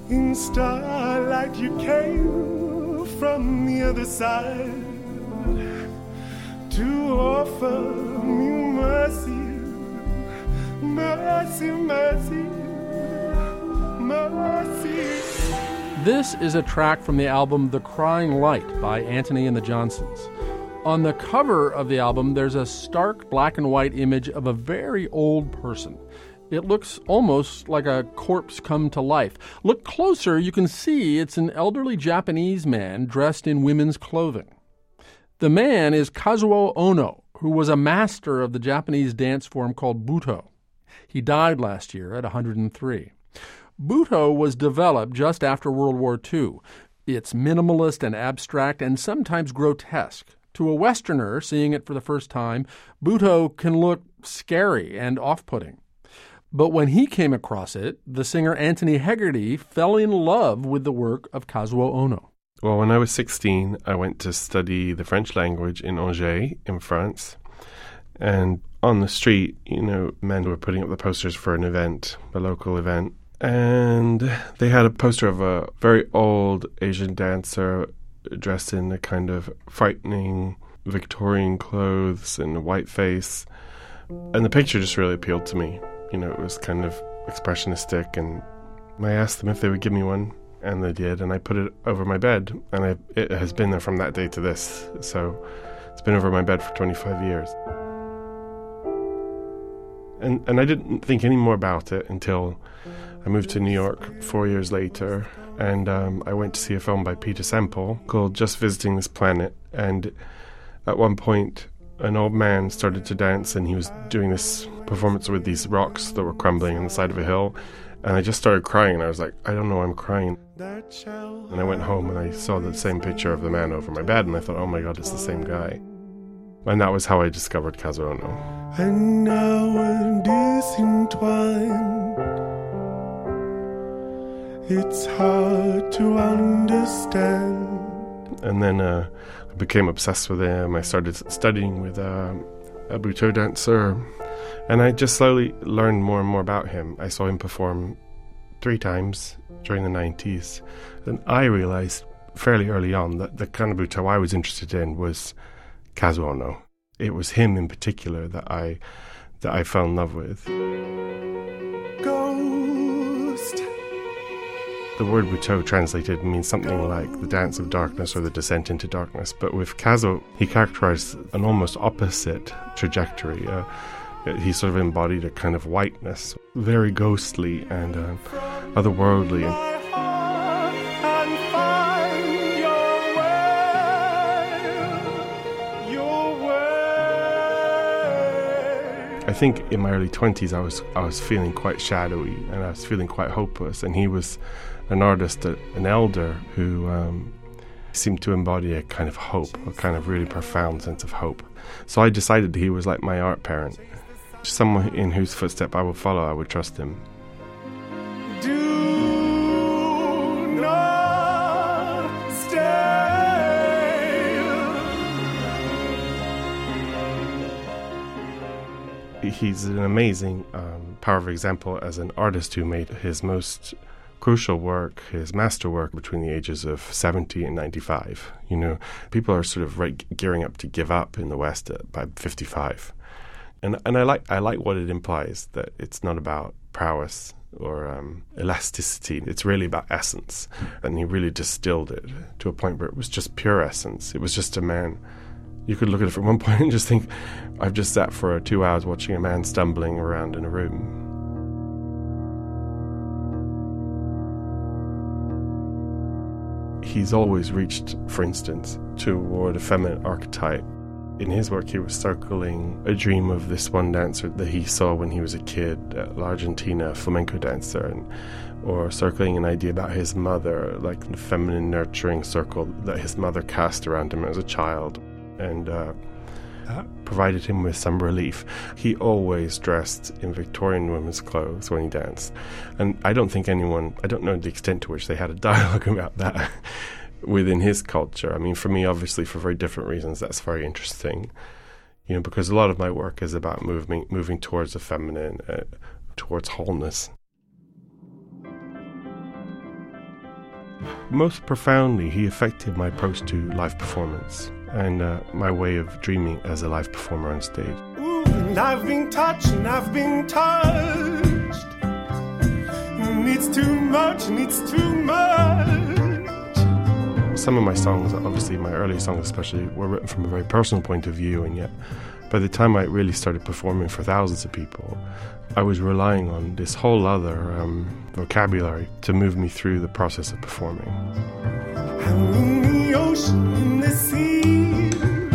In starlight you came from the other side to offer me mercy, mercy, mercy, mercy. This is a track from the album The Crying Light by Antony and the Johnsons. On the cover of the album, there's a stark black and white image of a very old person. It looks almost like a corpse come to life. Look closer, you can see it's an elderly Japanese man dressed in women's clothing. The man is Kazuo Ono, who was a master of the Japanese dance form called Buto. He died last year at 103. Buto was developed just after World War II. It's minimalist and abstract and sometimes grotesque. To a Westerner seeing it for the first time, Buto can look scary and off-putting. But when he came across it, the singer Anthony Hegarty fell in love with the work of Kazuo Ono. Well, when I was 16, I went to study the French language in Angers, in France. And on the street, men were putting up the posters for an event, a local event. And they had a poster of a very old Asian dancer dressed in a kind of frightening Victorian clothes and a white face. And the picture just really appealed to me. It was kind of expressionistic, and I asked them if they would give me one, and they did, and I put it over my bed, and it has been there from that day to this. So it's been over my bed for 25 years. And I didn't think any more about it until I moved to New York 4 years later, and I went to see a film by Peter Semple called Just Visiting This Planet. And at one point, an old man started to dance, and he was doing this performance with these rocks that were crumbling on the side of a hill. And I just started crying, and I was like, I don't know why I'm crying. And I went home, and I saw the same picture of the man over my bed, and I thought, oh my God, it's the same guy. And that was how I discovered Kazuo Ono. And now we're disenwined. It's hard to understand. And then I became obsessed with him. I started studying with a Buto dancer, and I just slowly learned more and more about him. I saw him perform 3 times during the 90s. And I realized fairly early on that the kind of Buto I was interested in was Kazuo Ono. It was him in particular that I fell in love with. Ghost. The word Buto translated means something like the dance of darkness or the descent into darkness. But with Kazuo, he characterized an almost opposite trajectory. He sort of embodied a kind of whiteness, very ghostly and otherworldly. I think in my early 20s I was feeling quite shadowy, and I was feeling quite hopeless, and he was an artist, an elder who seemed to embody a kind of hope, a kind of really profound sense of hope. So I decided he was like my art parent, someone in whose footstep I would follow. I would trust him. Do not stay. He's an amazing, powerful example as an artist who made his most crucial work, his masterwork, between the ages of 70 and 95. People are sort of gearing up to give up in the West by 55. And I like what it implies, that it's not about prowess or elasticity. It's really about essence. And he really distilled it to a point where it was just pure essence. It was just a man. You could look at it from one point and just think, I've just sat for 2 hours watching a man stumbling around in a room. He's always reached, for instance, toward a feminine archetype. In his work, he was circling a dream of this one dancer that he saw when he was a kid, Argentina, a flamenco dancer, or circling an idea about his mother, like the feminine nurturing circle that his mother cast around him as a child, and provided him with some relief. He always dressed in Victorian women's clothes when he danced, and I don't know the extent to which they had a dialogue about that within his culture. I mean, for me, obviously, for very different reasons, that's very interesting, because a lot of my work is about moving towards the feminine, towards wholeness. Most profoundly, he affected my approach to live performance and my way of dreaming as a live performer on stage. Ooh, and I've been touched and I've been touched. It's too much and it's too much. Some of my songs, obviously my early songs especially, were written from a very personal point of view, and yet by the time I really started performing for thousands of people, I was relying on this whole other vocabulary to move me through the process of performing. I'm in the ocean, in the sea,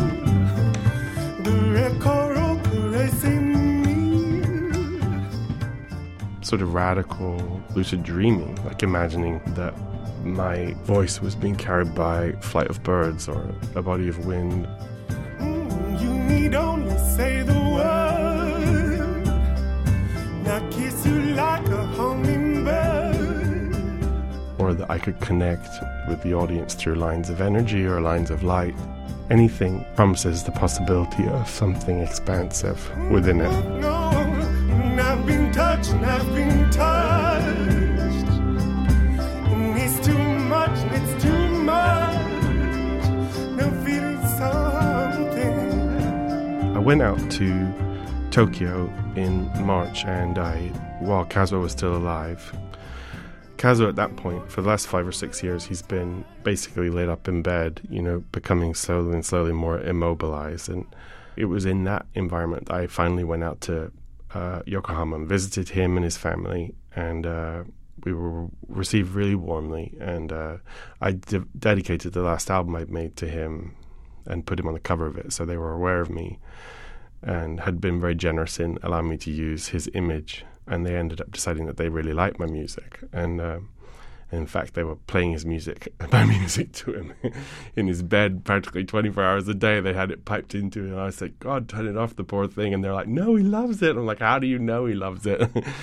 the red coral caressing me. Sort of radical, lucid dreaming, like imagining that my voice was being carried by a flight of birds or a body of wind. You need only say the word, I kiss you like a hummingbird. Or that I could connect with the audience through lines of energy or lines of light. Anything promises the possibility of something expansive within it. No, and I've been touched and I've been touched. And it's too much and it's too much. I'm feeling something. I went out to Tokyo in March, and while Kazuo was still alive. Kazuo at that point, for the last 5 or 6 years, he's been basically laid up in bed, becoming slowly and slowly more immobilized. And it was in that environment that I finally went out to Yokohama and visited him and his family, and we were received really warmly. And I dedicated the last album I'd made to him and put him on the cover of it, so they were aware of me and had been very generous in allowing me to use his image. And they ended up deciding that they really liked my music. And in fact, they were playing my music to him in his bed practically 24 hours a day. They had it piped into it. And I was like, God, turn it off, the poor thing. And they're like, no, he loves it. I'm like, how do you know he loves it?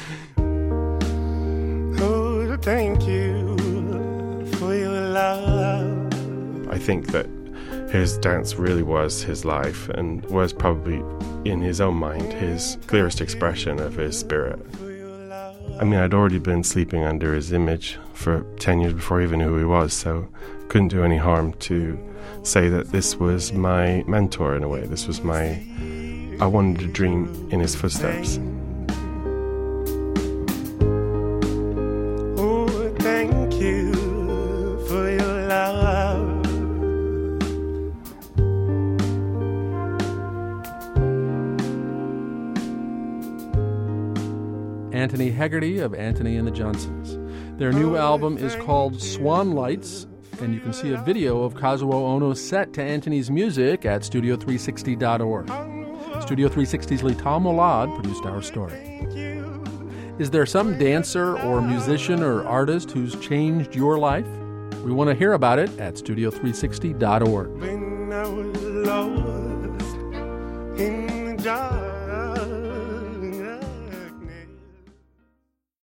Oh, thank you for your love. I think that his dance really was his life and was probably, in his own mind, his clearest expression of his spirit. I mean, I'd already been sleeping under his image for 10 years before I even knew who he was, so couldn't do any harm to say that this was my mentor in a way. This was I wanted to dream in his footsteps. Oh, thank you for your love. Anthony Hegarty of Anthony and the Johnsons. Their new album is called Swan Lights, and you can see a video of Kazuo Ono's set to Anthony's music at Studio360.org. Studio 360's Lital Molad produced our story. Is there some dancer or musician or artist who's changed your life? We want to hear about it at Studio360.org. When I was lost in the dark.